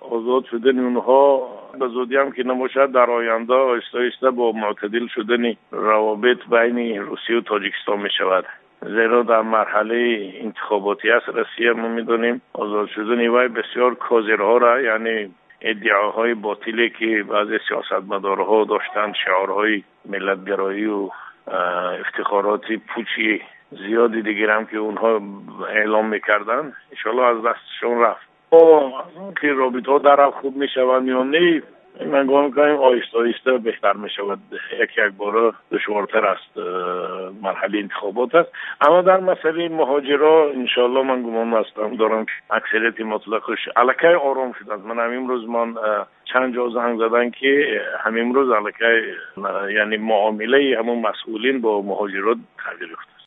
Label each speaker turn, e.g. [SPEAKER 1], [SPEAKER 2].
[SPEAKER 1] آزاد شدن اونها به زودی هم که نباشد در آینده آهسته آهسته با معتدل شدن روابط بین روسیه و تاجیکستان می شود. زیرا در مرحله انتخاباتی است روسیه ما میدونیم آزاد شدن وی بسیار کاذرها را، یعنی ادعاهای باطلی که بعضی سیاستمدارها داشتند، شعارهای ملتگرایی و افتخارات پوچی زیادی دیگر هم که اونها اعلام میکردن ان شاءالله از دستشون رفت. که رابطه ها در خوب میشوند یا نه، من گمان میکنم آهسته آهسته بهتر میشود. یک بار دشوارتر است، مرحله انتخابات است. اما در مسئله مهاجرا ان شاءالله من گمان دارم که اکثریت مطلقش الکی آرام شده است. من امروز چند جا زنگ زدن که امروز الکی یعنی معامله همون مسئولین با مهاجرات تغییر یافته.